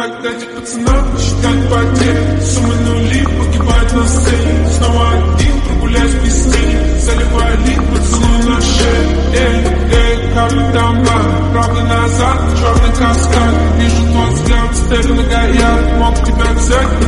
как дать пацанам считать потери. Суммы нули погибают на сцене. Снова один, прогуляюсь без тени. Заливаю лик, поцелуй на шее. Капли дома, правда назад, черный каскад. Вижу твой взгляд, степи на горят. Мог тебя взять,